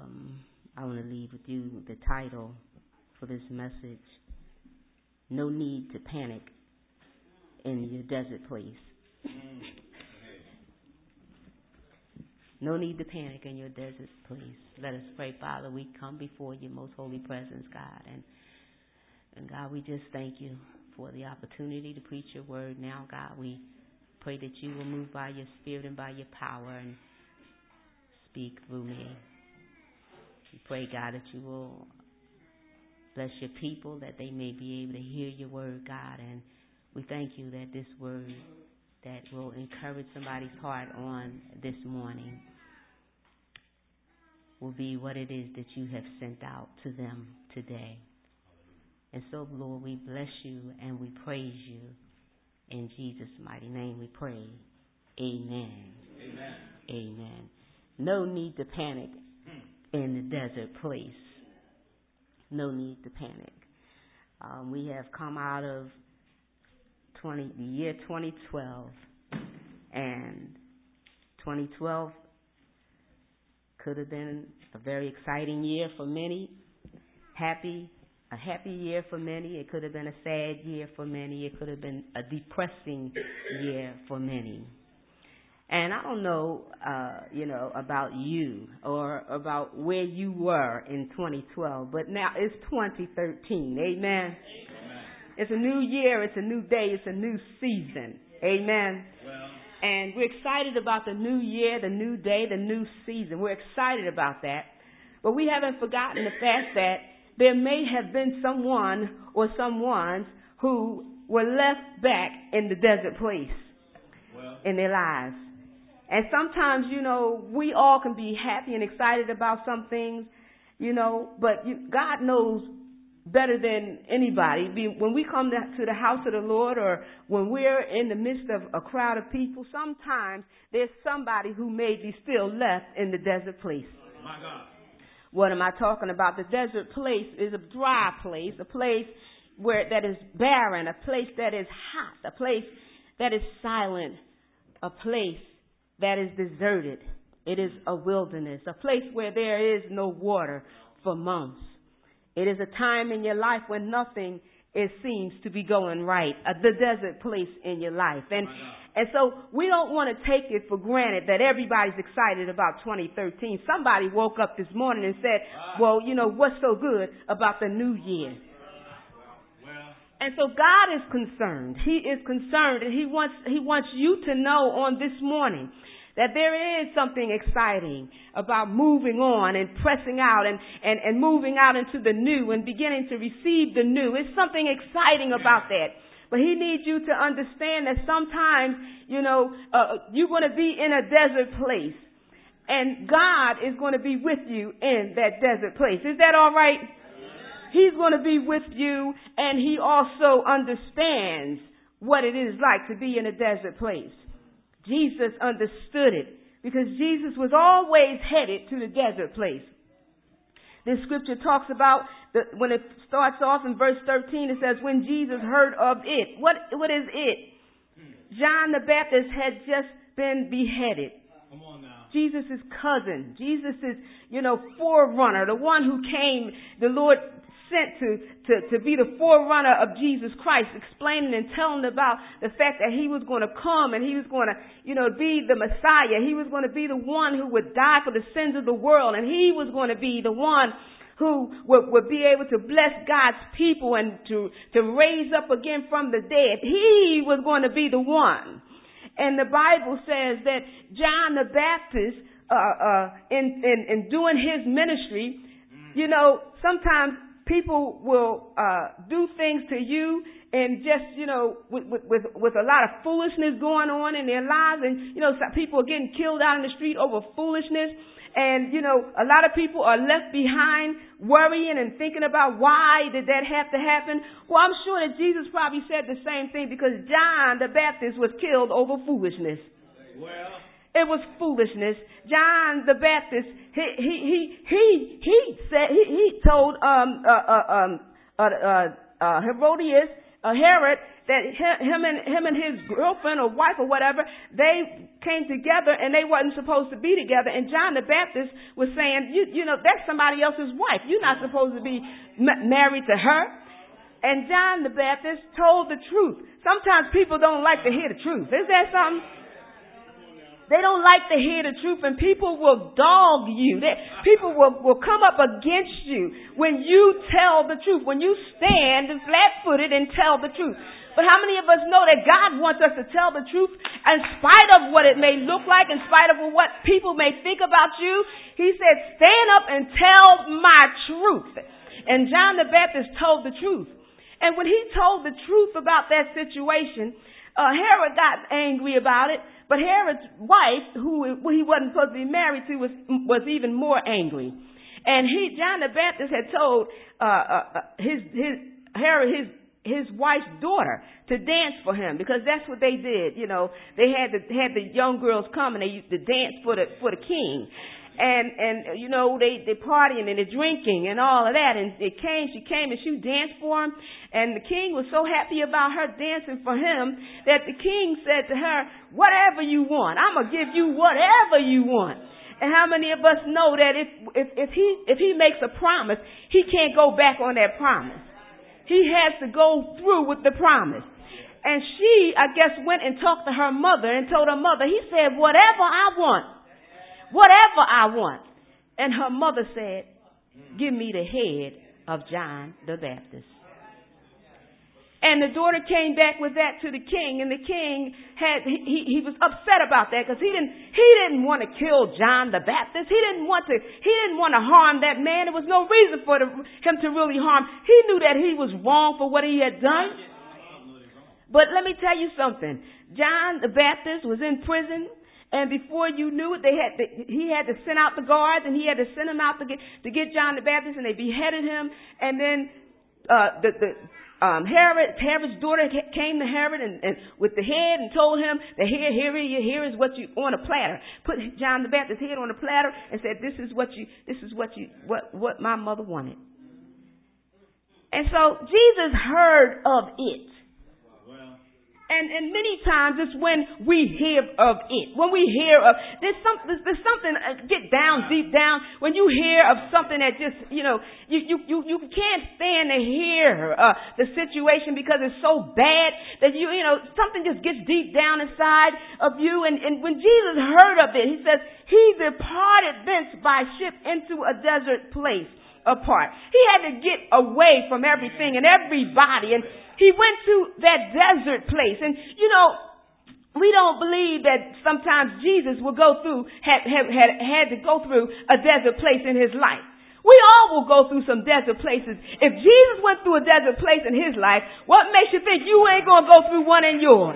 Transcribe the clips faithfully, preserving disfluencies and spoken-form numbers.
um, I want to leave with you the title for this message, No Need to Panic in Your Desert Place. No need to panic in your desert place. Let us pray. Father, we come before your most holy presence, God. And, and God, we just thank you for the opportunity to preach your word now, God. We pray that you will move by your spirit and by your power and speak through me. We pray, God, that you will bless your people, that they may be able to hear your word, God. And we thank you that this word that will encourage somebody's heart on this morning will be what it is that you have sent out to them today. And so, Lord, we bless you and we praise you. In Jesus' mighty name we pray. Amen. Amen. Amen. No need to panic in the desert place. No need to panic. Um, we have come out of twenty, the year twenty twelve, and twenty twelve could have been a very exciting year for many, happy, a happy year for many. It could have been a sad year for many. It could have been a depressing year for many. And I don't know, uh, you know, about you or about where you were in twenty twelve, but now it's twenty thirteen. Amen. Amen. It's a new year. It's a new day. It's a new season. Amen. Well, and we're excited about the new year, the new day, the new season. We're excited about that. But we haven't forgotten the fact that there may have been someone or someones who were left back in the desert place well, in their lives. And sometimes, you know, we all can be happy and excited about some things, you know, but you, God knows better than anybody. When we come to the house of the Lord, or when we're in the midst of a crowd of people, sometimes there's somebody who may be still left in the desert place. My God. What am I talking about? The desert place is a dry place, a place where that is barren, a place that is hot, a place that is silent, a place that is deserted. It is a wilderness, a place where there is no water for months. It is a time in your life when nothing it seems to be going right, uh, the desert place in your life. And and so we don't want to take it for granted that everybody's excited about twenty thirteen. Somebody woke up this morning and said, well, you know, what's so good about the new year? And so God is concerned. He is concerned, and he wants he wants you to know on this morning that there is something exciting about moving on and pressing out and, and, and moving out into the new and beginning to receive the new. It's something exciting about that. But he needs you to understand that sometimes, you know, uh, you're going to be in a desert place, and God is going to be with you in that desert place. Is that all right? He's going to be with you, and he also understands what it is like to be in a desert place. Jesus understood it because Jesus was always headed to the desert place. This scripture talks about, the, when it starts off in verse thirteen, it says, when Jesus heard of it. What, what is it? John the Baptist had just been beheaded. Come on now. Jesus' cousin. Jesus' you know, forerunner, the one who came, the Lord sent to, to, to be the forerunner of Jesus Christ, explaining and telling about the fact that he was going to come and he was going to, you know, be the Messiah. He was going to be the one who would die for the sins of the world, and he was going to be the one who would, would be able to bless God's people and to, to raise up again from the dead. He was going to be the one. And the Bible says that John the Baptist, uh, uh, in, in, in doing his ministry, you know, sometimes people will uh, do things to you and just, you know, with, with, with a lot of foolishness going on in their lives. And, you know, some people are getting killed out in the street over foolishness. And, you know, a lot of people are left behind worrying and thinking about why did that have to happen. Well, I'm sure that Jesus probably said the same thing because John the Baptist was killed over foolishness. Well, it was foolishness. John the Baptist, he he he he he said he he told um uh uh um uh uh, uh Herodias, uh, Herod, that him and him and his girlfriend or wife or whatever, they came together and they wasn't supposed to be together. And John the Baptist was saying, you, you know, that's somebody else's wife. You're not supposed to be m- married to her. And John the Baptist told the truth. Sometimes people don't like to hear the truth. Is that something? They don't like to hear the truth, and people will dog you. They, people will, will come up against you when you tell the truth, when you stand flat-footed and tell the truth. But how many of us know that God wants us to tell the truth in spite of what it may look like, in spite of what people may think about you? He said, stand up and tell my truth. And John the Baptist told the truth. And when he told the truth about that situation, uh, Herod got angry about it. But Herod's wife, who he wasn't supposed to be married to, was was even more angry. And he, John the Baptist, had told uh, uh, his his Herod his his wife's daughter to dance for him, because that's what they did. You know, they had the had the young girls come and they used to dance for the for the king. And, and, you know, they, they partying and they're drinking and all of that. And it came, she came and she danced for him. And the king was so happy about her dancing for him that the king said to her, whatever you want, I'm going to give you whatever you want. And how many of us know that if, if, if he, if he makes a promise, he can't go back on that promise. He has to go through with the promise. And she, I guess, went and talked to her mother and told her mother, he said, whatever I want. Whatever I want. And her mother said, give me the head of John the Baptist. And the daughter came back with that to the king, and the king had he, he was upset about that, because he didn't he didn't want to kill John the Baptist. He didn't want to he didn't want to harm that man. There was no reason for the, him to really harm. He knew that he was wrong for what he had done. But let me tell you something. John the Baptist was in prison. And before you knew it, they had to, he had to send out the guards, and he had to send them out to get to get John the Baptist, and they beheaded him. And then uh, the the um, Herod Herod's daughter came to Herod and, and with the head and told him that here here here is what you on a platter. Put John the Baptist's head on a platter and said, this is what you this is what you what what my mother wanted. And so Jesus heard of it. And, and many times it's when we hear of it. When we hear of, there's, some, there's, there's something, uh, get down, deep down, when you hear of something that just, you know, you, you, you, you can't stand to hear uh, the situation because it's so bad that you, you know, something just gets deep down inside of you. And, and when Jesus heard of it, he says, he departed thence by ship into a desert place apart. He had to get away from everything and everybody, and he went to that desert place. And, you know, we don't believe that sometimes Jesus will go through, had, had, had, had to go through a desert place in his life. We all will go through some desert places. If Jesus went through a desert place in his life, what makes you think you ain't going to go through one in yours?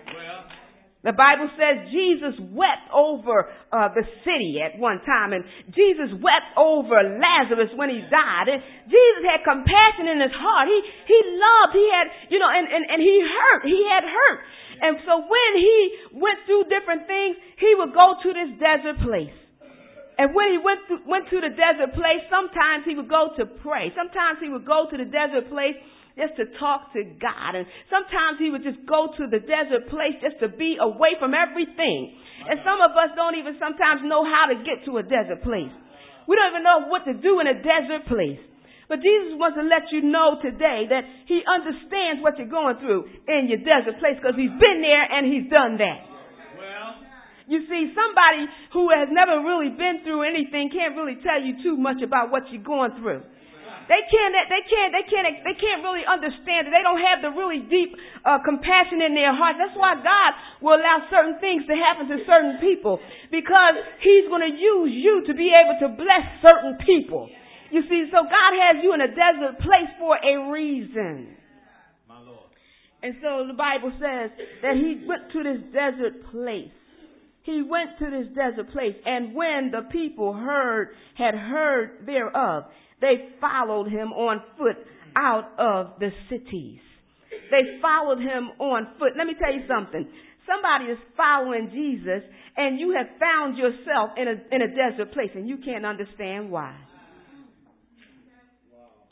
The Bible says Jesus wept over uh, the city at one time, and Jesus wept over Lazarus when he died. And Jesus had compassion in his heart. He he loved. He had, you know, and, and, and he hurt. He had hurt. And so when he went through different things, he would go to this desert place. And when he went to, went to the desert place, sometimes he would go to pray. Sometimes he would go to the desert place just to talk to God. And sometimes he would just go to the desert place just to be away from everything. And some of us don't even sometimes know how to get to a desert place. We don't even know what to do in a desert place. But Jesus wants to let you know today that he understands what you're going through in your desert place, because he's been there and he's done that. Well, you see, somebody who has never really been through anything can't really tell you too much about what you're going through. They can't, they can't, they can't, they can't really understand it. They don't have the really deep uh, compassion in their heart. That's why God will allow certain things to happen to certain people, because he's going to use you to be able to bless certain people. You see, so God has you in a desert place for a reason. my Lord. And so the Bible says that he went to this desert place. He went to this desert place, and when the people heard, had heard thereof, they followed him on foot out of the cities. They followed him on foot. Let me tell you something. Somebody is following Jesus, and you have found yourself in a in a desert place, and you can't understand why.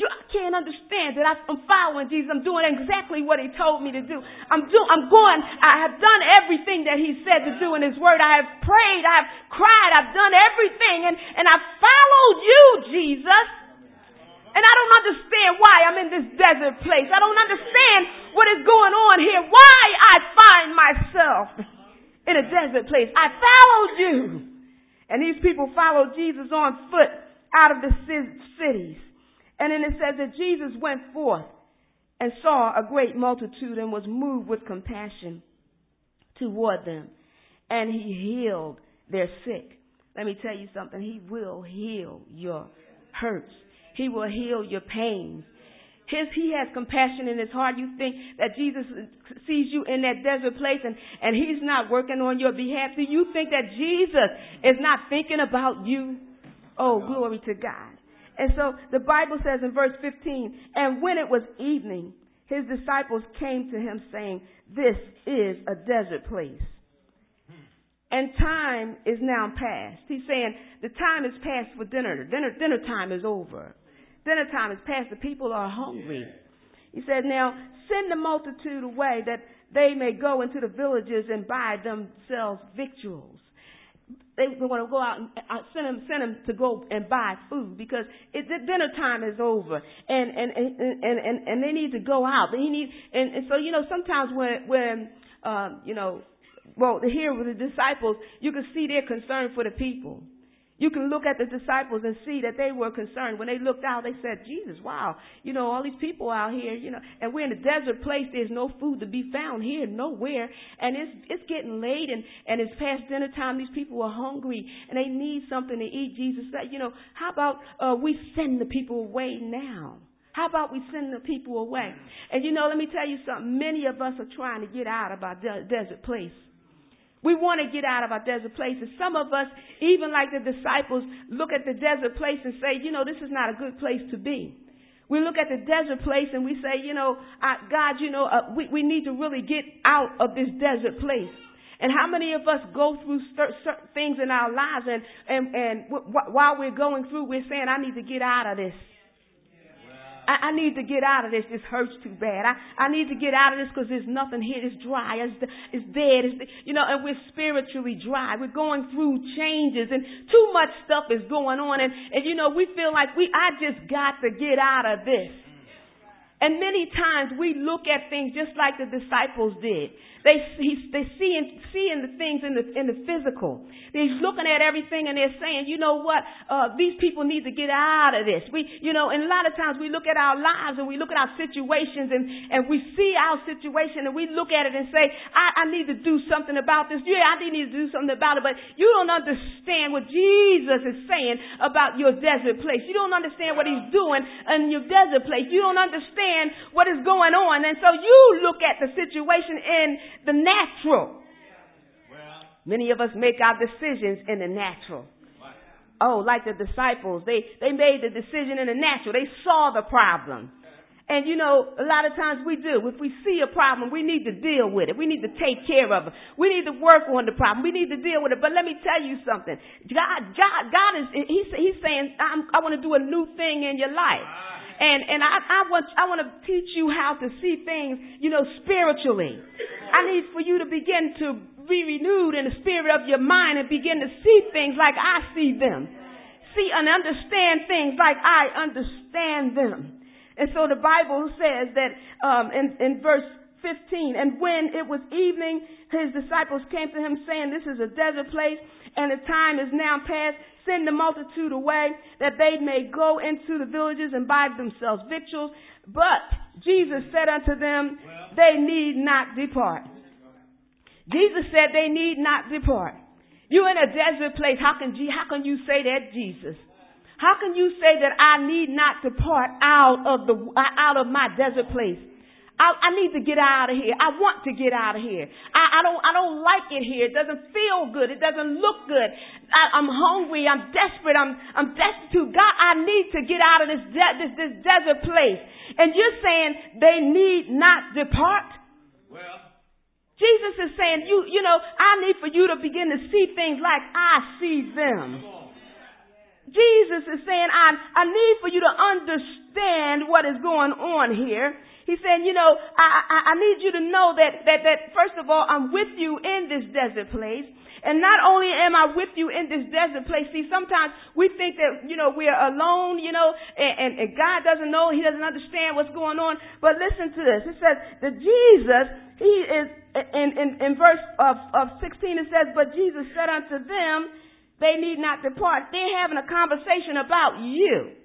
You can't understand that I'm following Jesus. I'm doing exactly what he told me to do. I'm do, I'm going, I have done everything that he said to do in his word. I have prayed, I have cried, I've done everything, and, and I've followed you, Jesus. And I don't understand why I'm in this desert place. I don't understand what is going on here. Why I find myself in a desert place. I followed you. And these people followed Jesus on foot out of the cities. And then it says that Jesus went forth and saw a great multitude and was moved with compassion toward them. And he healed their sick. Let me tell you something. He will heal your hurts. He will heal your pains. His, he has compassion in his heart. You think that Jesus sees you in that desert place and, and he's not working on your behalf. Do you think that Jesus is not thinking about you? Oh, glory to God. And so the Bible says in verse fifteen, and when it was evening, his disciples came to him saying, this is a desert place. And time is now past. He's saying the time is past for dinner. Dinner, dinner time is over. Dinner time is past. The people are hungry. He said, now send the multitude away that they may go into the villages and buy themselves victuals. They want to go out and send them, send them to go and buy food because it, the dinner time is over, and and and and, and, and they need to go out. They need, and, and so you know sometimes when when um, you know, well, here with the disciples, you can see their concern for the people. You can look at the disciples and see that they were concerned. When they looked out, they said, Jesus, wow, you know, all these people out here, you know, and we're in a desert place. There's no food to be found here, nowhere. And it's it's getting late and, and it's past dinner time. These people are hungry and they need something to eat. Jesus said, you know, how about uh, we send the people away now? How about we send the people away? And, you know, let me tell you something. Many of us are trying to get out of our de- desert place. We want to get out of our desert places. Some of us, even like the disciples, look at the desert place and say, you know, this is not a good place to be. We look at the desert place and we say, you know, uh, God, you know, uh, we, we need to really get out of this desert place. And how many of us go through certain things in our lives and, and, and w- w- while we're going through, we're saying, I need to get out of this. I, I need to get out of this. This hurts too bad. I, I need to get out of this because there's nothing here. It's dry. It's, it's dead. It's, you know, and we're spiritually dry. We're going through changes and too much stuff is going on. And, and you know, we feel like we, I just got to get out of this. And many times we look at things just like the disciples did. They see, they see in, seeing the things in the in the physical. They're looking at everything and they're saying, you know what, uh, these people need to get out of this. We, you know, and a lot of times we look at our lives and we look at our situations and, and we see our situation and we look at it and say, I, I need to do something about this. Yeah, I need to do something about it. But you don't understand what Jesus is saying about your desert place. You don't understand what he's doing in your desert place. You don't understand what is going on. And so you look at the situation in the natural. Many of us make our decisions in the natural. Oh, like the disciples, they, they made the decision in the natural. They saw the problem. And, you know, a lot of times we do. If we see a problem, we need to deal with it. We need to take care of it. We need to work on the problem. We need to deal with it. But let me tell you something. God, God, God is, he's, he's saying, I'm, I want to do a new thing in your life. And and I, I want I want to teach you how to see things, you know, spiritually. I need for you to begin to be renewed in the spirit of your mind and begin to see things like I see them. See and understand things like I understand them. And so the Bible says that um, in, in verse fifteen, and when it was evening, his disciples came to him saying, this is a desert place and the time is now past. Send the multitude away that they may go into the villages and buy themselves victuals. But Jesus said unto them, they need not depart. Jesus said they need not depart. You're in a desert place. How can, how can you say that, Jesus? How can you say that I need not depart out of the out of my desert place? I, I need to get out of here. I want to get out of here. I, I don't. I don't like it here. It doesn't feel good. It doesn't look good. I, I'm hungry. I'm desperate. I'm. I'm destitute. God, I need to get out of this de- this this desert place. And you're saying they need not depart. Well, Jesus is saying you. You know, I need for you to begin to see things like I see them. Jesus is saying I. I need for you to understand. understand what is going on here. He said, you know, I, I, I need you to know that, that, that, first of all, I'm with you in this desert place. And not only am I with you in this desert place, see, sometimes we think that, you know, we're alone, you know, and, and, and God doesn't know, he doesn't understand what's going on. But listen to this. It says that Jesus, he is, in, in, in verse of, of sixteen, it says, but Jesus said unto them, they need not depart. They're having a conversation about you.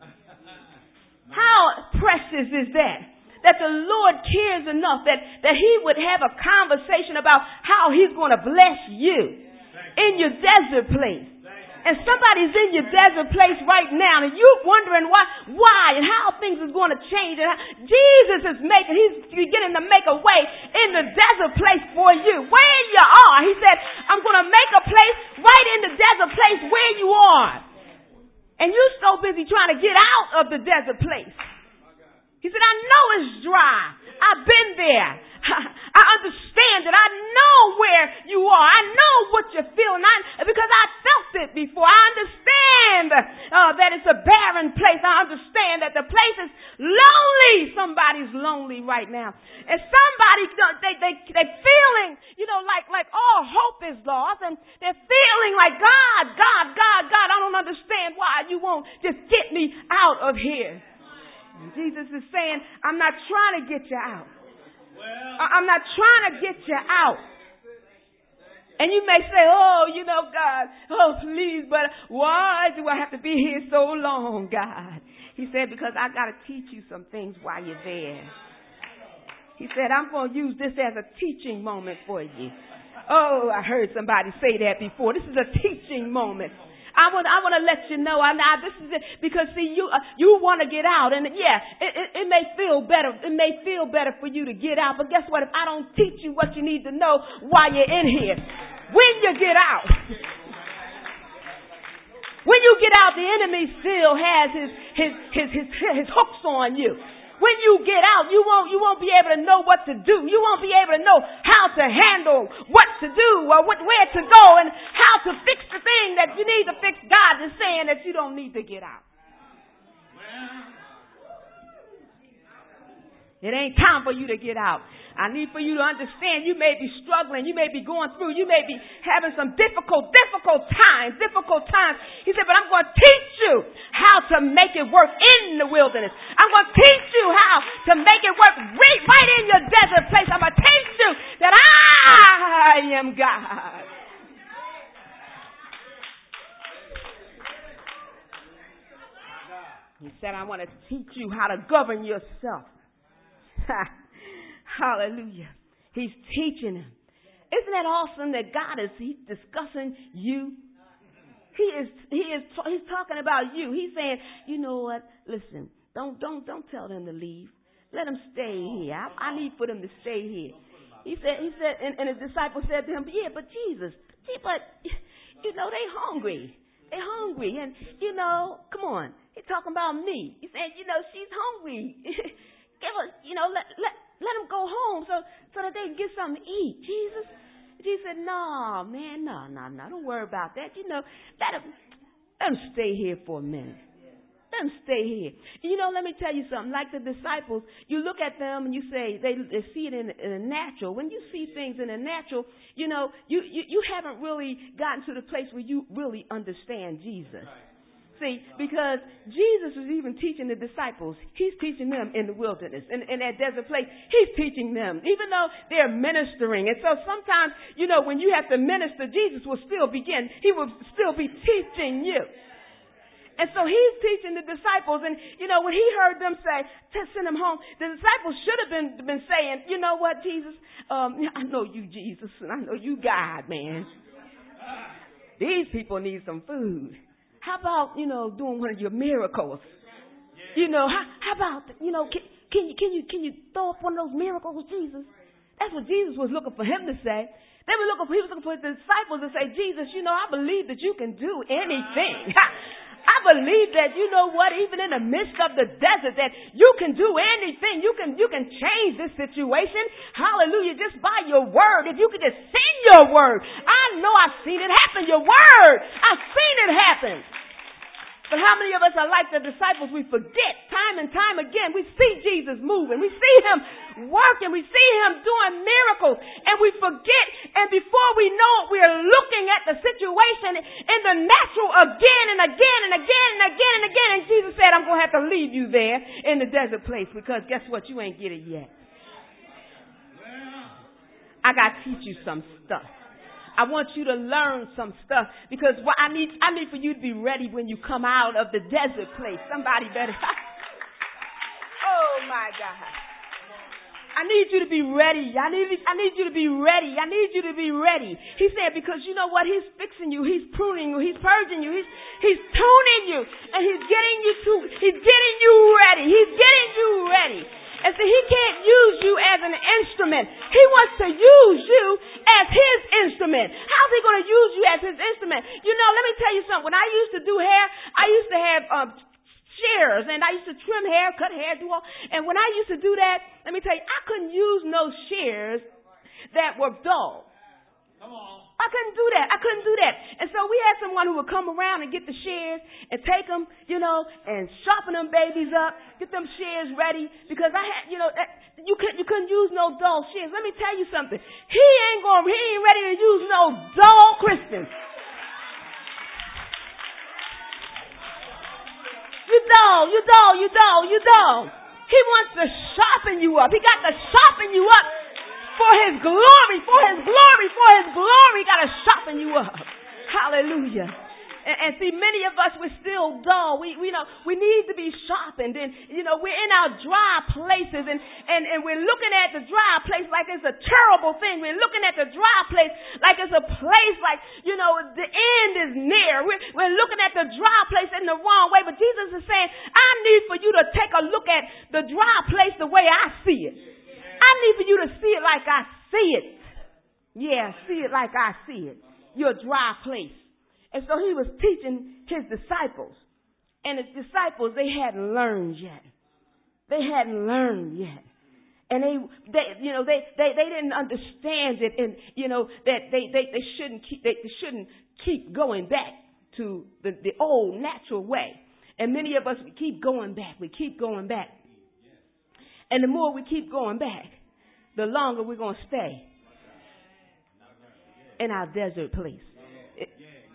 How precious is that? That the Lord cares enough that, that he would have a conversation about how he's going to bless you in your desert place. And somebody's in your desert place right now and you're wondering why, why and how things is going to change. And how Jesus is making, he's beginning to make a way in the desert place for you. Where you are. He said, I'm going to make a place right in the desert place where you are. And you're so busy trying to get out of the desert place. He said, I know it's dry. I've been there. I understand it. I know where you are. I know what you're feeling. I, because I felt it before. I understand uh, that it's a barren place. I understand that the place is lonely. Somebody's lonely right now. And somebody, they, they, they're feeling, you know, like, like all hope is lost. And they're feeling like, God, God, God, God, I don't understand why you won't just get me out of here. And Jesus is saying, I'm not trying to get you out. I'm not trying to get you out. And you may say, oh, you know, God, oh, please, but why do I have to be here so long, God? He said, because I got to teach you some things while you're there. He said, I'm going to use this as a teaching moment for you. Oh, I heard somebody say that before. This is a teaching moment. I want, I want to let you know, I, I, this is it, because see, you, uh, you want to get out, and yeah, it, it, it may feel better, it may feel better for you to get out, but guess what, if I don't teach you what you need to know while you're in here, when you get out, when you get out, the enemy still has his, his, his, his, his hooks on you. When you get out, you won't, you won't be able to know what to do. You won't be able to know how to handle what to do or what, where to go and how to fix the thing that you need to fix. God is saying that you don't need to get out. It ain't time for you to get out. I need for you to understand you may be struggling. You may be going through. You may be having some difficult, difficult times, difficult times. He said, but I'm going to teach you how to make it work in the wilderness. I'm going to teach you how to make it work right, right in your desert place. I'm going to teach you that I am God. He said, I want to teach you how to govern yourself. Hallelujah. He's teaching him. Isn't that awesome that God is he's discussing you? He is he is he's talking about you. He's saying, you know what? Listen, don't don't don't tell them to leave. Let them stay here. I, I need for them to stay here. He said he said and, and his disciples said to him, yeah, but Jesus, but you know they hungry. They're hungry, and you know, come on. He's talking about me. He said, you know, she's hungry. Give us, you know, let let let them go home so so that they can get something to eat. Jesus, Jesus said, no, man, no, no, no, don't worry about that. You know, let them let them stay here for a minute. Let them stay here. You know, let me tell you something. Like the disciples, you look at them and you say they, they see it in, in the natural. When you see things in the natural, you know, you, you you haven't really gotten to the place where you really understand Jesus. See, because Jesus was even teaching the disciples. He's teaching them in the wilderness, in, in that desert place. He's teaching them, even though they're ministering. And so sometimes, you know, when you have to minister, Jesus will still begin. He will still be teaching you. And so he's teaching the disciples. And, you know, when he heard them say, to send them home, the disciples should have been, been saying, you know what, Jesus? Um, I know you, Jesus, and I know you, God, man. These people need some food. How about, you know, doing one of your miracles? You know, how, how about, you know, can, can you can you can you throw up one of those miracles, Jesus? That's what Jesus was looking for him to say. They were looking for, he was looking for the disciples to say, Jesus, you know, I believe that you can do anything. I believe that, you know what, even in the midst of the desert, that you can do anything. You can you can change this situation. Hallelujah. Just by your word. If you could just send your word. I know I've seen it happen. Your word. I've seen it happen. But how many of us are like the disciples. We forget time and time again. We see Jesus moving. We see him working. We see him doing miracles. And we forget. And before we know it, we are looking at the situation in the natural again and again and again and again and again. And Jesus said, I'm going to have to leave you there in the desert place because guess what? You ain't get it yet. I got to teach you some stuff. I want you to learn some stuff because what I need, I need for you to be ready when you come out of the desert place. Somebody better. Oh my God. I need you to be ready. I need, I need you to be ready. I need you to be ready. He said, because you know what? He's fixing you. He's pruning you. He's purging you. He's, he's tuning you and he's getting you to, he's getting you ready. He's getting you ready. And so he can't use you as an instrument. He wants to use you as his instrument. How's he going to use you as his instrument? You know, let me tell you something. When I used to do hair, I used to have um, shears, and I used to trim hair, cut hair, do all. And when I used to do that, let me tell you, I couldn't use no shears that were dull. Come on. I couldn't do that. I couldn't do that. And so we had someone who would come around and get the shears and take them, you know, and sharpen them babies up, get them shears ready because I had, you know, you couldn't, you couldn't use no dull shears. Let me tell you something. He ain't going, he ain't ready to use no dull Christians. You dull, you dull, you dull, you dull. He wants to sharpen you up. He got to sharpen you up. For his glory, for his glory, for his glory, got to sharpen you up. Hallelujah. And, and see, many of us, we're still dull. We, we know we need to be sharpened. And, you know, we're in our dry places and, and, and we're looking at the dry place like it's a terrible thing. We're looking at the dry place like it's a place like, you know, the end is near. We're, we're looking at the dry place in the wrong way. But Jesus is saying, I need for you to take a look at the dry place the way I see it. I need for you to see it like I see it. Yeah, see it like I see it. Your dry place. And so he was teaching his disciples. And his disciples, they hadn't learned yet. They hadn't learned yet. And they, they you know, they, they, they didn't understand it. And, you know, that they, they, they shouldn't keep, they, they shouldn't keep going back to the, the old natural way. And many of us, we keep going back. We keep going back. And the more we keep going back, the longer we're going to stay in our desert place. It,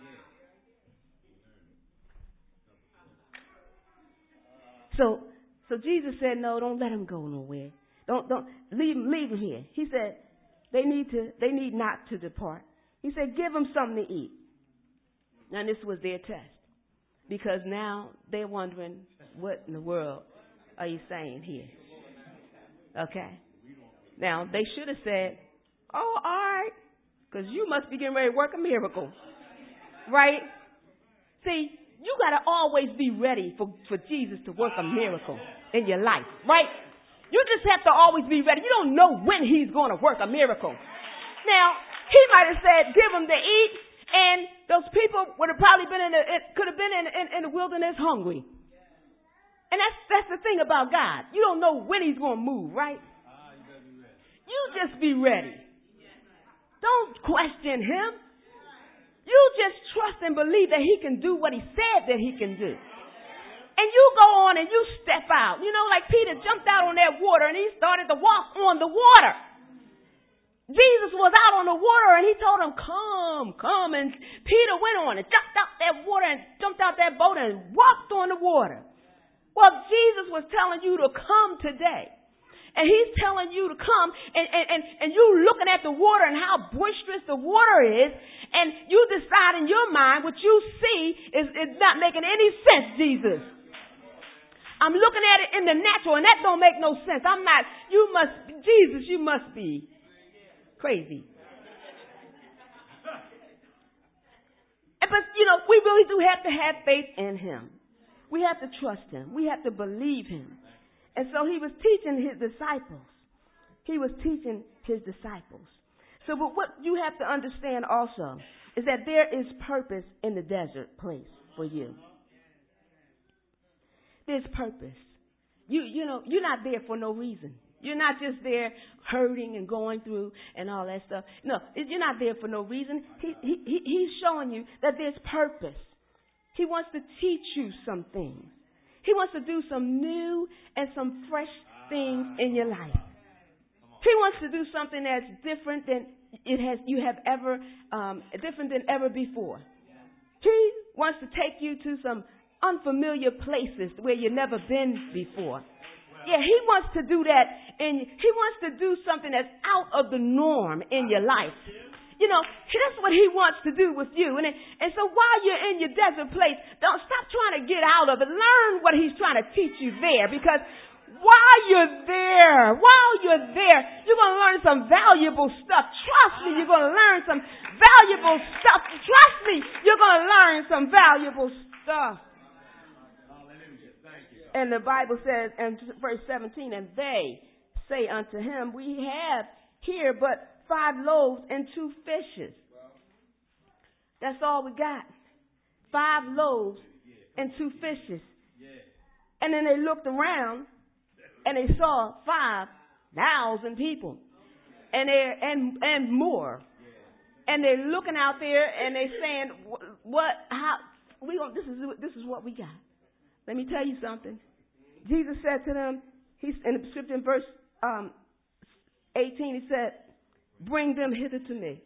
so, so Jesus said, no, don't let them go nowhere. Don't, don't leave them, leave them here. He said, they need to, they need not to depart. He said, give them something to eat. Now this was their test because now they're wondering, what in the world are you saying here? Okay. Now, they should have said, oh, all right, because you must be getting ready to work a miracle. Right? See, you got to always be ready for, for Jesus to work a miracle in your life. Right? You just have to always be ready. You don't know when he's going to work a miracle. Now, he might have said, give them to eat, and those people would have probably been in the, it could have been in, in, in the wilderness hungry. And that's that's the thing about God. You don't know when he's going to move, right? You just be ready. Don't question him. You just trust and believe that he can do what he said that he can do. And you go on and you step out. You know, like Peter jumped out on that water and he started to walk on the water. Jesus was out on the water and he told him, come, come. And Peter went on and jumped out that water and jumped out that boat and walked on the water. Well, Jesus was telling you to come today. And he's telling you to come and, and, and, and you looking at the water and how boisterous the water is. And you decide in your mind what you see is, is not making any sense, Jesus. I'm looking at it in the natural and that don't make no sense. I'm not, you must, Jesus, you must be crazy. But, you know, we really do have to have faith in him. We have to trust him. We have to believe him. And so he was teaching his disciples. He was teaching his disciples. So but what you have to understand also is that there is purpose in the desert place for you. There's purpose. You, you know, you're not there for no reason. You're not just there hurting and going through and all that stuff. No, you're not there for no reason. He, he, he's showing you that there's purpose He wants to teach you some things. He wants to do some new and some fresh things in your life. He wants to do something that's different than it has you have ever um, different than ever before. He wants to take you to some unfamiliar places where you've never been before. Yeah, he wants to do that, and he wants to do something that's out of the norm in your life. You know, that's what he wants to do with you. And, and so while you're in your desert place, don't stop trying to get out of it. Learn what he's trying to teach you there, because while you're there, while you're there, you're going to learn some valuable stuff. Trust me, you're going to learn some valuable stuff. Trust me, you're going to learn some valuable stuff. And the Bible says in verse seventeen, and they say unto him, we have here but five loaves and two fishes. That's all we got. Five loaves and two fishes. And then they looked around and they saw five thousand people, and they and and more. And they're looking out there and they're saying, "What? How? We gonna, this is this is what we got." Let me tell you something. Jesus said to them, he's in the scripture in verse um, eighteen. He said, "Bring them hither to me."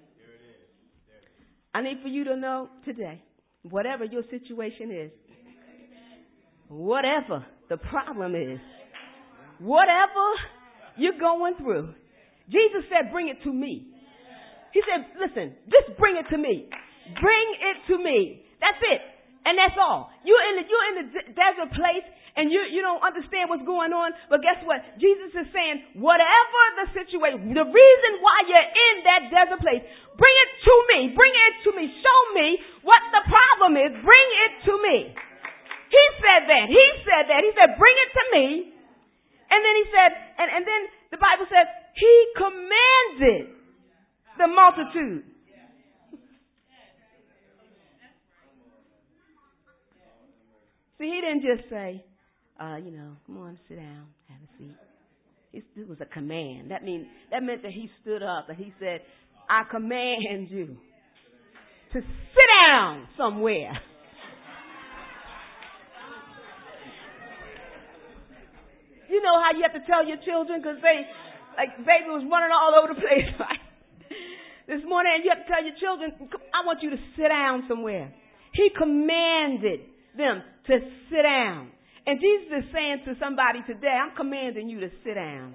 I need for you to know today, whatever your situation is, whatever the problem is, whatever you're going through, Jesus said, "Bring it to me." He said, "Listen, just bring it to me. Bring it to me." That's it. And that's all. You're in the, you're in the d- desert place and you, you don't understand what's going on. But guess what? Jesus is saying, whatever the situation, the reason why you're in that desert place, bring it to me. Bring it to me. Show me what the problem is. Bring it to me. He said that. He said that. He said, bring it to me. And then he said, and, and then the Bible says, he commanded the multitude. See, he didn't just say, uh, you know, come on, sit down, have a seat. It was a command. That mean that meant that he stood up and he said, I command you to sit down somewhere. You know how you have to tell your children, because they, like, baby was running all over the place, right? This morning, and you have to tell your children, I want you to sit down somewhere. He commanded them to sit down. And Jesus is saying to somebody today, I'm commanding you to sit down.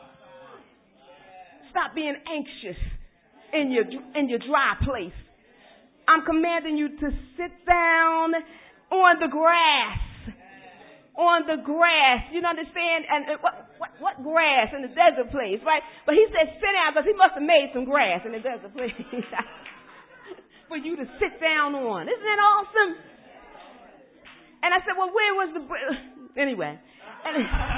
Stop being anxious in your in your dry place. I'm commanding you to sit down on the grass. On the grass. You understand? And what, what, what grass in the desert place, right? But he said sit down because he must have made some grass in the desert place for you to sit down on. Isn't that awesome? And I said, well, where was the... Anyway. And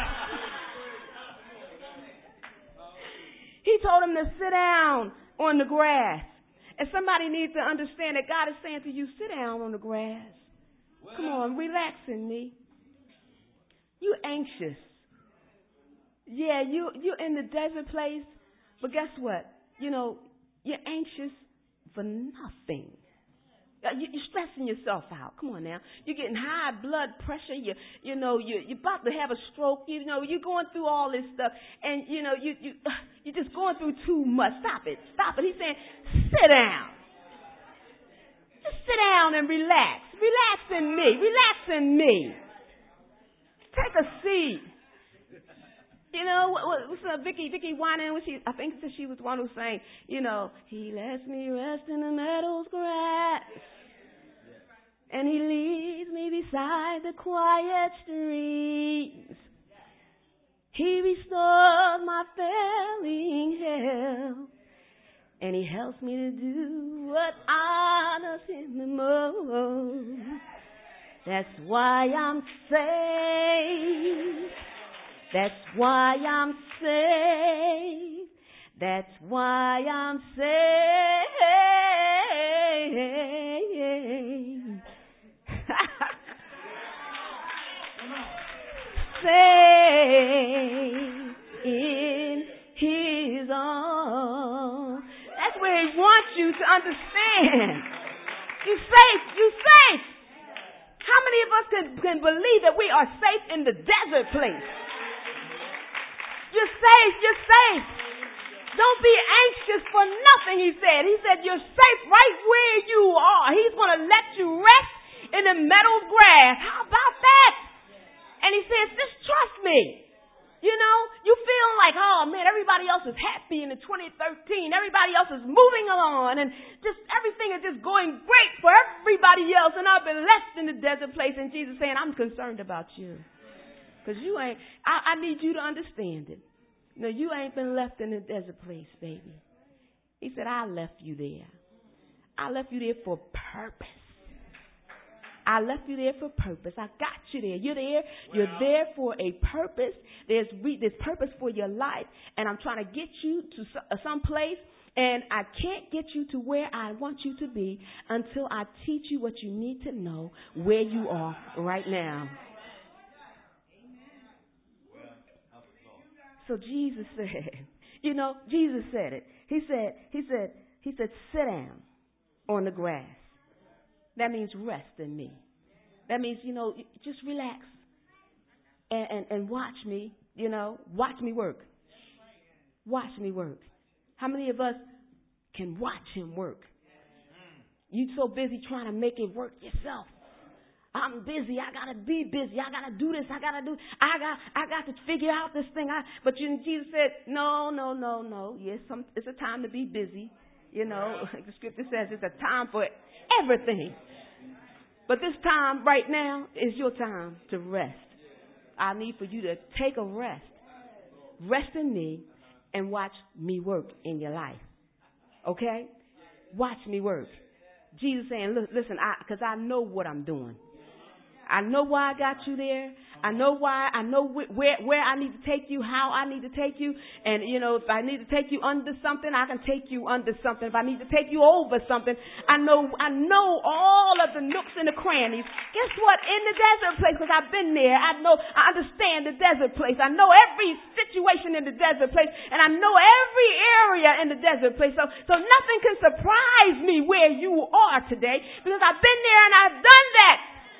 he told him to sit down on the grass. And somebody needs to understand that God is saying to you, sit down on the grass. Come on, relax in me. You anxious. Yeah, you, you're in the desert place. But guess what? You know, you're anxious for nothing. You're stressing yourself out. Come on now. You're getting high blood pressure. You, you know, you're, you're about to have a stroke. You know, you're going through all this stuff. And, you know, you, you, you're just going through too much. Stop it. Stop it. He's saying, sit down. Just sit down and relax. Relax in me. Relax in me. Take a seat. You know, what's up, Vicky, Vicky Winan, when she, I think that she was the one who sang, you know, he lets me rest in the meadow's grass, and he leads me beside the quiet streams. He restores my failing health, and he helps me to do what honors him the most. That's why I'm saved. That's why I'm saved. That's why I'm saved. Saved in his arms. That's where he wants you to understand. You safe. You safe. many can believe that we are safe in the desert place? You're safe. You're safe. Don't be anxious for nothing, he said. He said, you're safe right where you are. He's going to let you rest in the meadow grass. How about that? And he says, just trust me. You know, you feel like, oh man, everybody else is happy in the twenty thirteen. Everybody else is moving along and just everything is just going great for everybody else. And I've been left in the desert place. And Jesus saying, I'm concerned about you. Because you ain't, I, I need you to understand it. No, you ain't been left in the desert place, baby. He said, I left you there. I left you there for purpose. I left you there for purpose. I got you there. You're there. You're there for a purpose. There's re- there's purpose for your life. And I'm trying to get you to some place. And I can't get you to where I want you to be until I teach you what you need to know where you are right now. So Jesus said, you know, Jesus said it. He said, he said, he said, sit down on the grass. That means rest in me. That means, you know, just relax and, and, and watch me, you know, watch me work. Watch me work. How many of us can watch him work? You so busy trying to make it work yourself. I'm busy. I gotta be busy. I gotta do this. I gotta do. I got. I got to figure out this thing. I. But you, Jesus said, no, no, no, no. Yes, some, it's a time to be busy. You know, the scripture says it's a time for everything. But this time right now is your time to rest. I need for you to take a rest. Rest in me and watch me work in your life. Okay? Watch me work. Jesus saying, look, listen, I, because I know what I'm doing. I know why I got you there. I know why. I know wh- where where I need to take you, how I need to take you. And, you know, if I need to take you under something, I can take you under something. If I need to take you over something, I know I know all of the nooks and the crannies. Guess what? In the desert place, because I've been there, I know, I understand the desert place. I know every situation in the desert place, and I know every area in the desert place. So, so nothing can surprise me where you are today, because I've been there and I've done that.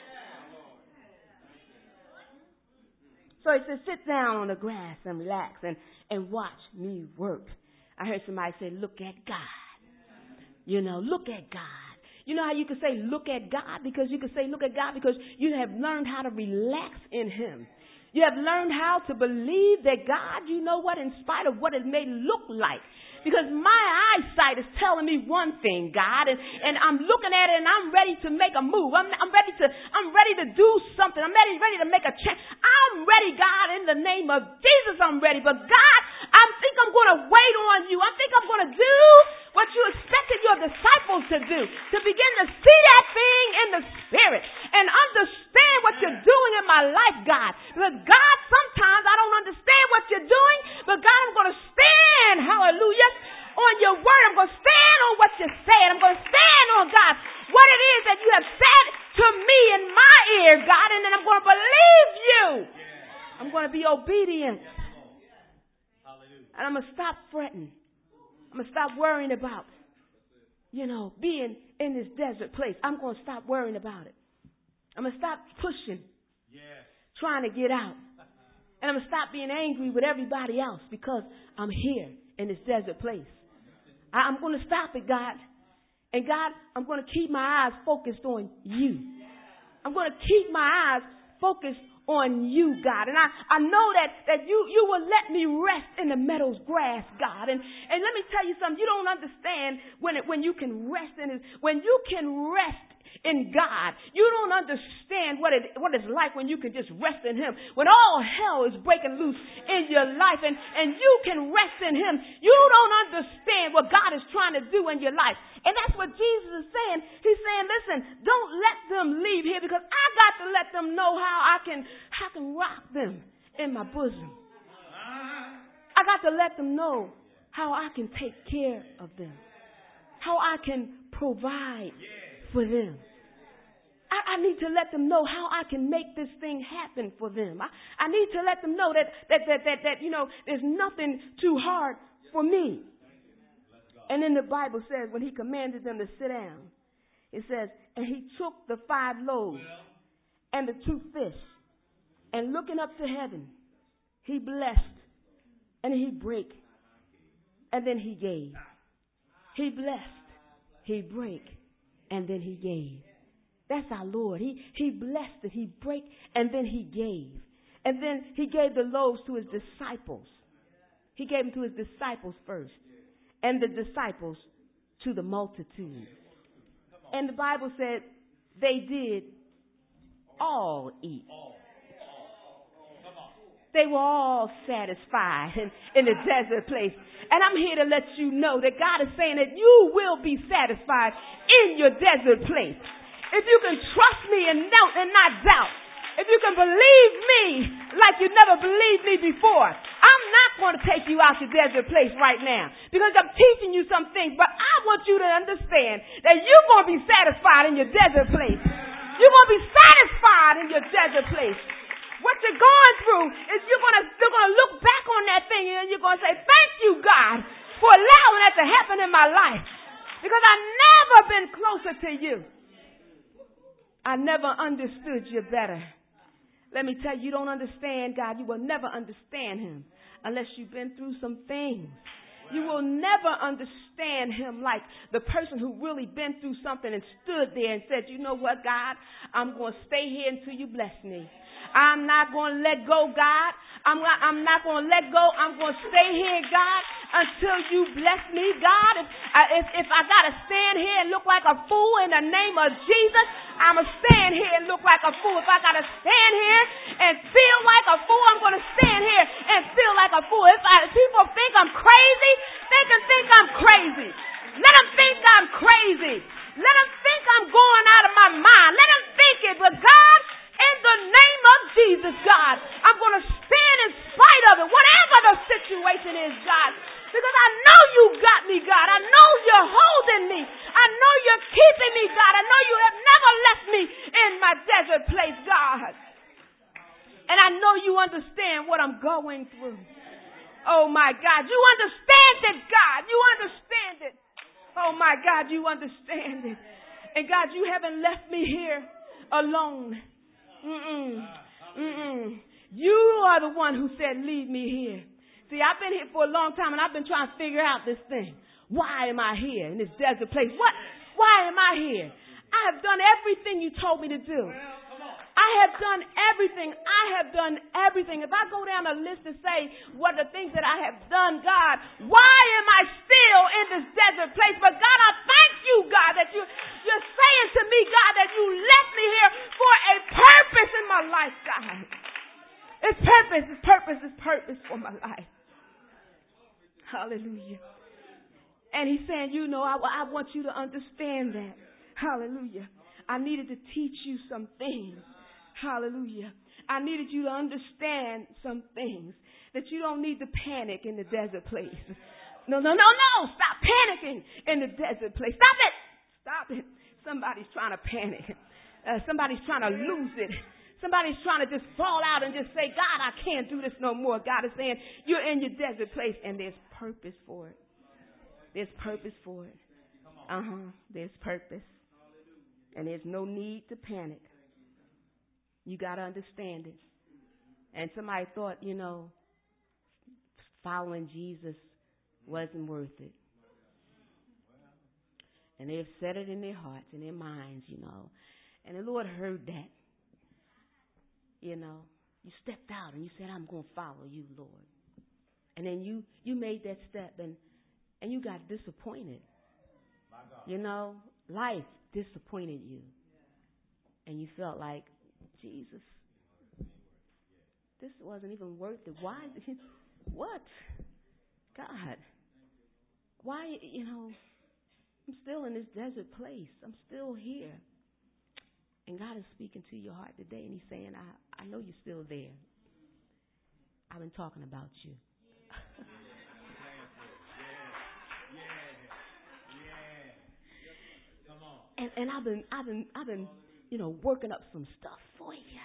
So he said, sit down on the grass and relax and, and watch me work. I heard somebody say, look at God. You know, look at God. You know how you can say, look at God? Because you can say, look at God because you have learned how to relax in him. You have learned how to believe that God, you know what, in spite of what it may look like. Because my eyesight is telling me one thing, God, and, and I'm looking at it and I'm ready to make a move. I'm, I'm ready to I'm ready to do something. I'm ready, ready to make a change. I'm ready, God, in the name of Jesus, I'm ready. But God, I think I'm going to wait on you. I think I'm going to do what you expected your disciples to do, to begin to see that thing in the spirit and understand what you're doing in my life, God. Because God, sometimes I don't understand what you're doing, but God, I'm going to stand, hallelujah, on your word. I'm going to stand on what you said. I'm going to stand on, God, what it is that you have said to me in my ear, God, and then I'm going to believe you. I'm going to be obedient. And I'm going to stop fretting. I'm going to stop worrying about, you know, being in this desert place. I'm going to stop worrying about it. I'm going to stop pushing, yes. trying to get out. And I'm going to stop being angry with everybody else because I'm here in this desert place. I, I'm going to stop it, God. And God, I'm going to keep my eyes focused on you. I'm going to keep my eyes focused on you, God. And I, I know that, that you, you will let me rest in the meadow's grass, God. And, and let me tell you something. You don't understand when it, when you can rest in it. When you can rest in God, you don't understand what it what it's like when you can just rest in him. When all hell is breaking loose in your life and, and you can rest in him, you don't understand what God is trying to do in your life. And that's what Jesus is saying. He's saying, listen, don't let them leave here because I got to let them know how I can how I can rock them in my bosom. I got to let them know how I can take care of them, how I can provide for them. I, I need to let them know how I can make this thing happen for them. I, I need to let them know that, that, that, that, that, you know, there's nothing too hard for me. And then the Bible says when he commanded them to sit down, it says, and he took the five loaves and the two fists. And looking up to heaven, he blessed, and he brake, and then he gave. He blessed, he brake, and then he gave. That's our Lord. He, he blessed it, he brake, and then he gave. And then he gave the loaves to his disciples. He gave them to his disciples first, and the disciples to the multitude. And the Bible said they did all eat. They were all satisfied in, in the desert place. And I'm here to let you know that God is saying that you will be satisfied in your desert place. If you can trust me and doubt and not doubt, if you can believe me like you never believed me before, I'm not going to take you out to desert place right now because I'm teaching you some things, but I want you to understand that you're going to be satisfied in your desert place. You're going to be satisfied in your desert place. What you're going through is you're going to, you're going to look back on that thing and you're going to say, thank you, God, for allowing that to happen in my life because I've never been closer to you. I never understood you better. Let me tell you, you don't understand God. You will never understand him unless you've been through some things. You will never understand him like the person who really been through something and stood there and said, you know what, God, I'm going to stay here until you bless me. I'm not going to let go, God. I'm not, I'm not going to let go. I'm going to stay here, God, until you bless me, God. If, if, if I got to stand here and look like a fool in the name of Jesus, I'm going to stand here and look like a fool. If I got to stand here and feel like a fool, I'm going to stand here and feel like a fool. If, I, if people think I'm crazy, they can think I'm crazy. Let them think I'm crazy. Let them think I'm going out of my mind. Let them think it. But God, in the name of Jesus, God, I'm going to stand in spite of it, whatever the situation is, God. Because I know you got me, God. I know you're holding me. I know you're keeping me, God. I know you have never left me in my desert place, God. And I know you understand what I'm going through. Oh, my God. You understand it, God. You understand it. Oh, my God, you understand it. And, God, you haven't left me here alone. Mm-mm. Mm-mm. You are the one who said, leave me here. See, I've been here for a long time, and I've been trying to figure out this thing. Why am I here in this desert place? What? Why am I here? I have done everything you told me to do. I have done everything. I have done everything. If I go down a list and say what the things that I have done, God, why am I still in this desert place? But God, I thank you, God, that you, you're saying to me, God, that you left me here for a purpose in my life, God. It's purpose, it's purpose, it's purpose for my life. Hallelujah. And he's saying, you know, I, I want you to understand that. Hallelujah. I needed to teach you some things. Hallelujah. I needed you to understand some things. That you don't need to panic in the desert place. No, no, no, no. Stop panicking in the desert place. Stop it. Stop it. Somebody's trying to panic. Uh, somebody's trying to lose it. Somebody's trying to just fall out and just say, God, I can't do this no more. God is saying, you're in your desert place and there's purpose for it. There's purpose for it. Uh-huh. There's purpose. And there's no need to panic. You got to understand it. And somebody thought, you know, following Jesus wasn't worth it. And they've said it in their hearts and their minds, you know. And the Lord heard that. You know, you stepped out and you said, I'm going to follow you, Lord. And then you, you made that step and, and you got disappointed. You know, life disappointed you. And you felt like, Jesus, this wasn't even worth it. Why? What? God. Why, you know, I'm still in this desert place. I'm still here. And God is speaking to your heart today, and he's saying, I, I know you're still there. I've been talking about you. and and I've been I've been I've been, you know, working up some stuff for you.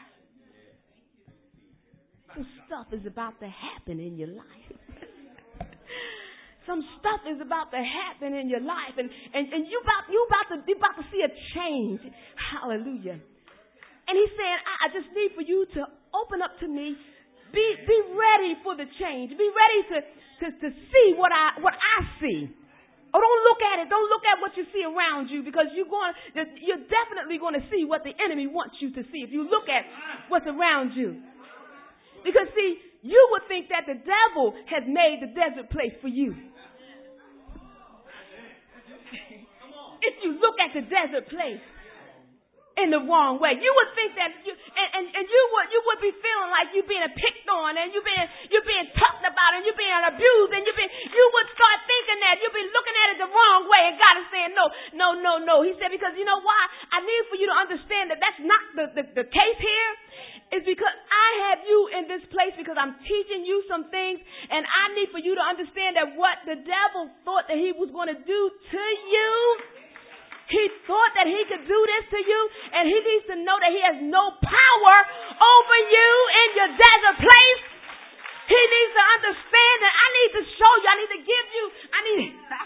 Some stuff is about to happen in your life. Some stuff is about to happen in your life, and, and, and you about you about to you about to see a change. Hallelujah. And he's saying, I, I just need for you to open up to me. Be be ready for the change. Be ready to, to, to see what I what I see. Oh, don't look at it. Don't look at what you see around you, because you're going you're definitely going to see what the enemy wants you to see if you look at what's around you. Because see, you would think that the devil has made the desert place for you. If you look at the desert place in the wrong way, you would think that you and, and, and you would you would be feeling like you're being picked on and you're being you're being talked about and you're being abused, and you be you would start thinking that you'll be looking at it the wrong way, and God is saying no, no, no, no. He said, because you know why? I need for you to understand that that's not the, the, the case here. It's because I have you in this place because I'm teaching you some things, and I need for you to understand that what the devil thought that he was going to do to you, he thought that he could do this to you, and he needs to know that he has no power over you in your desert place. He needs to understand that I need to show you, I need to give you, I need,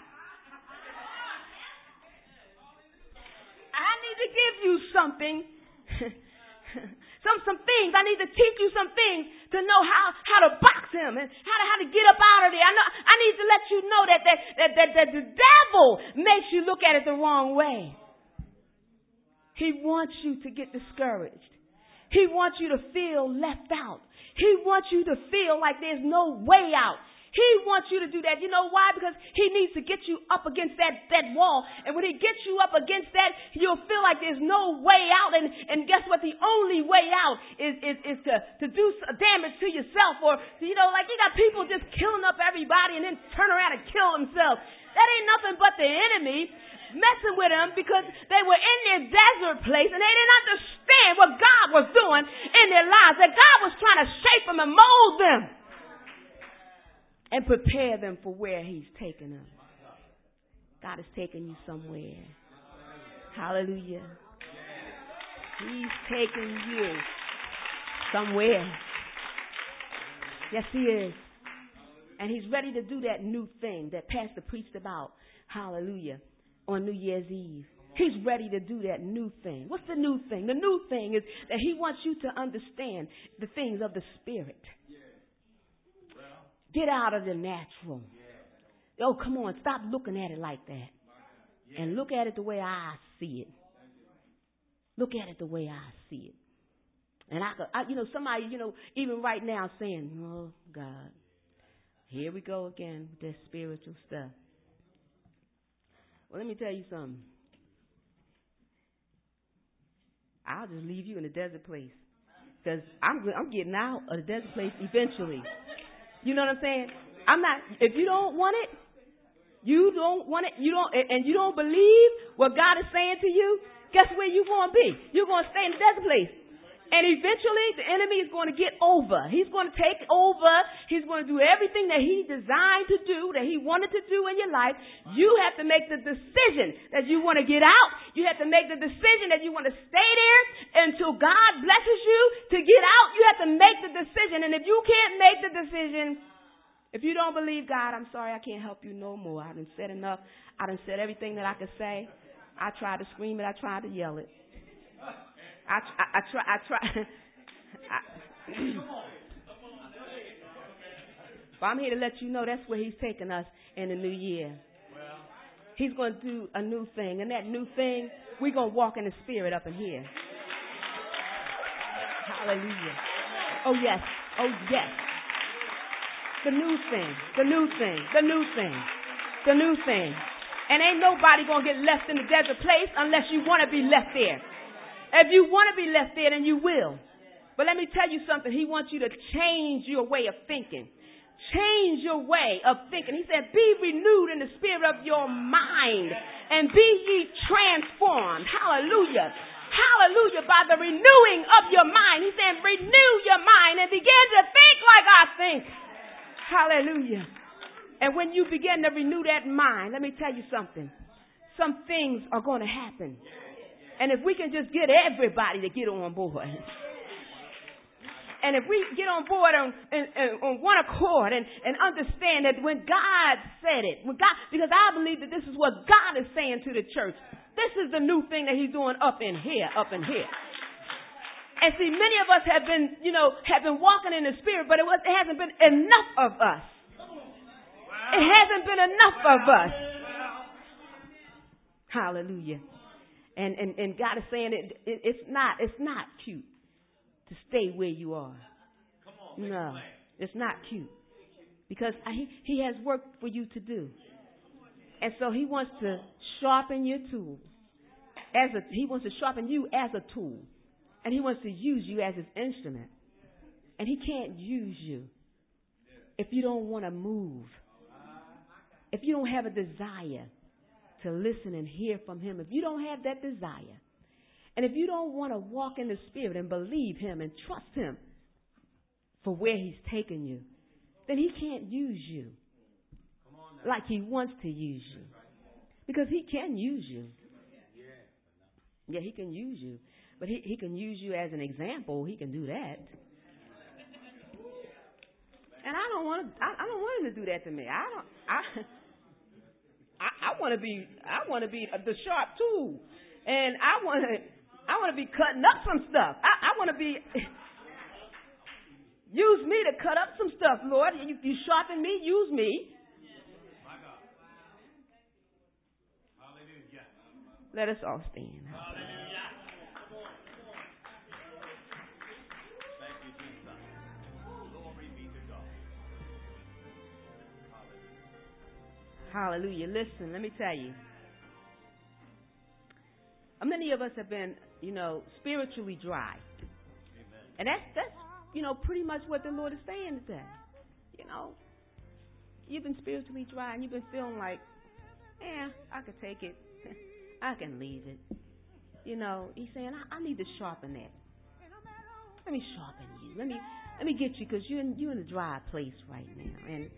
I need to give you something. Some some things. I need to teach you some things to know how, how to box him and how to how to get up out of there. I know I need to let you know that that, that, that, that the devil makes you look at it the wrong way. He wants you to get discouraged. He wants you to feel left out. He wants you to feel like there's no way out. He wants you to do that. You know why? Because he needs to get you up against that, that wall. And when he gets you up against that, you'll feel like there's no way out. And, and guess what? The only way out is, is, is to, to do damage to yourself. Or, you know, like you got people just killing up everybody and then turn around and kill themselves. That ain't nothing but the enemy messing with them because they were in their desert place and they didn't understand what God was doing in their lives. That God was trying to shape them and mold them and prepare them for where he's taking them. God is taking you somewhere. Hallelujah. He's taking you somewhere. Yes, he is. And he's ready to do that new thing that Pastor preached about. Hallelujah. On New Year's Eve. He's ready to do that new thing. What's the new thing? The new thing is that he wants you to understand the things of the Spirit. Get out of the natural. Oh, come on. Stop looking at it like that. And look at it the way I see it. Look at it the way I see it. And I, I you know, somebody, you know, even right now saying, oh, God, here we go again with that spiritual stuff. Well, let me tell you something. I'll just leave you in the desert place. Because I'm, I'm getting out of the desert place eventually. You know what I'm saying? I'm not, if you don't want it, you don't want it, you don't, and you don't believe what God is saying to you, guess where you're going to be? You're going to stay in the desert place. And eventually the enemy is going to get over. He's going to take over. He's going to do everything that he designed to do, that he wanted to do in your life. You have to make the decision that you want to get out. You have to make the decision that you want to stay there until God blesses you to get out. You have to make the decision. And if you can't make the decision, if you don't believe God, I'm sorry, I can't help you no more. I done said enough. I done said everything that I could say. I tried to scream it. I tried to yell it. I, I, I try. I try. I, but I'm here to let you know that's where he's taking us in the new year. He's going to do a new thing. And that new thing, we're going to walk in the Spirit up in here. Hallelujah. Oh, yes. Oh, yes. The new thing. The new thing. The new thing. The new thing. And ain't nobody going to get left in the desert place unless you want to be left there. If you want to be left there, then you will. But let me tell you something. He wants you to change your way of thinking. Change your way of thinking. He said, be renewed in the spirit of your mind and be ye transformed. Hallelujah. Hallelujah. By the renewing of your mind. He said, renew your mind and begin to think like I think. Hallelujah. And when you begin to renew that mind, let me tell you something. Some things are going to happen. And if we can just get everybody to get on board. And if we get on board on, on, on one accord and, and understand that when God said it, when God, because I believe that this is what God is saying to the church. This is the new thing that he's doing up in here, up in here. And see, many of us have been, you know, have been walking in the Spirit, but it, was, it hasn't been enough of us. It hasn't been enough of us. Hallelujah. And and, and God is saying it, it it's not it's not cute to stay where you are. No, it's not cute. Because he, he has work for you to do. And so he wants to sharpen your tool. As a, he wants to sharpen you as a tool. And he wants to use you as his instrument. And he can't use you if you don't want to move. If you don't have a desire to listen and hear from him. If you don't have that desire. And if you don't want to walk in the Spirit and believe him and trust him for where he's taken you, then he can't use you like he wants to use you. Because he can use you. Yeah, he can use you. But he, he can use you as an example. He can do that. And I don't want to. I, I don't want him to do that to me. I don't. I. I, I want to be. I want to be the sharp tool, and I want to. I want to be cutting up some stuff. I, I want to be. Use me to cut up some stuff, Lord. You, you sharpen me. Use me. My God. Hallelujah. Let us all stand. Hallelujah. Thank you, Jesus. Glory be to God. Hallelujah. Listen, let me tell you. Many of us have been, you know, spiritually dry. Amen. And that's, that's, you know, pretty much what the Lord is saying today. You know, you've been spiritually dry and you've been feeling like, eh, I could take it. I can leave it. You know, he's saying, I, I need to sharpen that. Let me sharpen you. Let me let me get you because you're in, you're in a dry place right now. And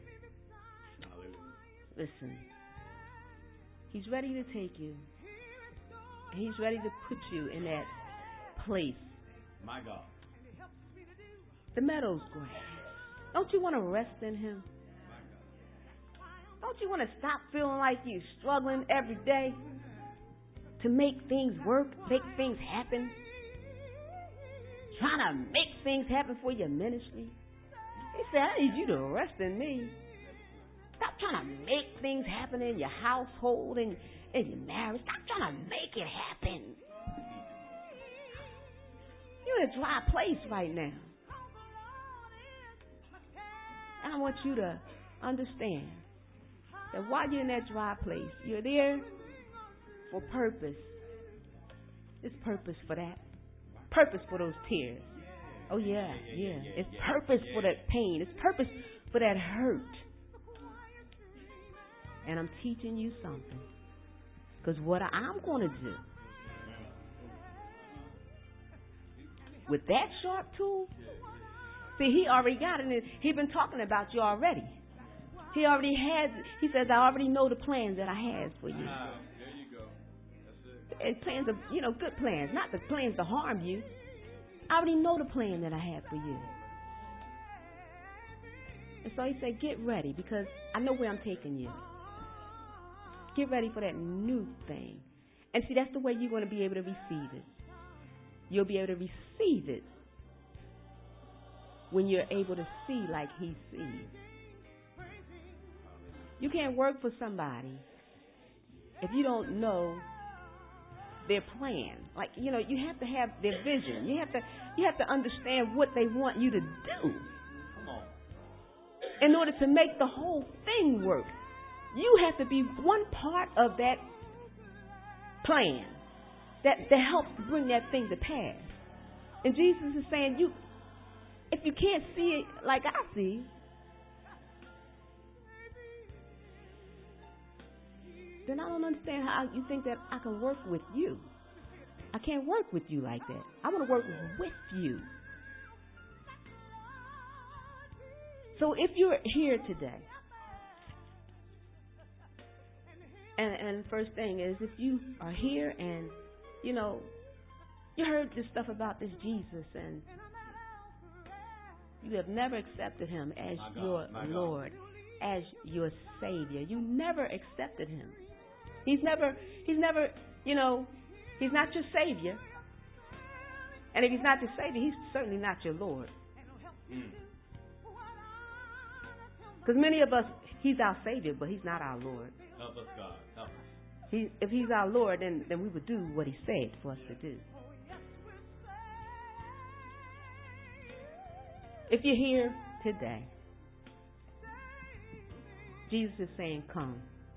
listen, he's ready to take you. He's ready to put you in that place. My God. The meadow's grass. Don't you want to rest in him? Don't you want to stop feeling like you're struggling every day to make things work, make things happen? Trying to make things happen for your ministry? He said, I need you to rest in me. Stop trying to make things happen in your household and in your marriage. Stop trying to make it happen. You're in a dry place right now. And I want you to understand that while you're in that dry place, you're there for purpose. There's purpose for that. Purpose for those tears. Oh, yeah, yeah. It's purpose for that pain. It's purpose for that hurt. And I'm teaching you something. Because what I'm going to do with that sharp tool, see, he already got it. He's been talking about you already. He already has, he says, I already know the plans that I have for you. Ah, there you go. That's it. And plans of, you know, good plans, not the plans to harm you. I already know the plan that I have for you. And so he said, get ready because I know where I'm taking you. Get ready for that new thing. And see, that's the way you're going to be able to receive it. You'll be able to receive it when you're able to see like he sees. You can't work for somebody if you don't know their plan. Like, you know, you have to have their vision. You have to you have to understand what they want you to do. Come on. In order to make the whole thing work. You have to be one part of that plan that, that helps to bring that thing to pass. And Jesus is saying, you, if you can't see it like I see, then I don't understand how you think that I can work with you. I can't work with you like that. I want to work with you. So if you're here today, And, and the first thing is, if you are here and, you know, you heard this stuff about this Jesus and you have never accepted him as My your God, Lord, as your Savior. You never accepted him. He's never, he's never, you know, he's not your Savior. And if he's not your Savior, he's certainly not your Lord. Because mm. many of us, he's our Savior, but he's not our Lord. Help us, God. Help us. He, if he's our Lord, then, then we would do what he said for us to do. If you're here today, Jesus is saying, come.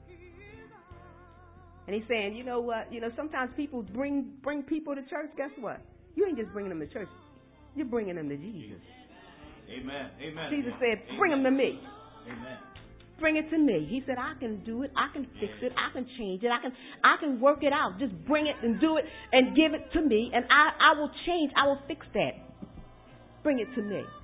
And he's saying, you know what? You know, sometimes people bring bring people to church. Guess what? You ain't just bringing them to church. You're bringing them to Jesus. Amen. Amen. Jesus said, bring them to me. Amen. Bring it to me. He said, I can do it. I can fix it. I can change it. I can I can work it out. Just bring it and do it and give it to me. And I, I will change. I will fix that. Bring it to me.